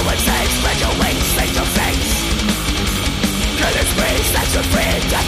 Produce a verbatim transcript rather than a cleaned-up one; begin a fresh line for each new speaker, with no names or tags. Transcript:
Spread your wings, sing your things. Goodness me, set you free.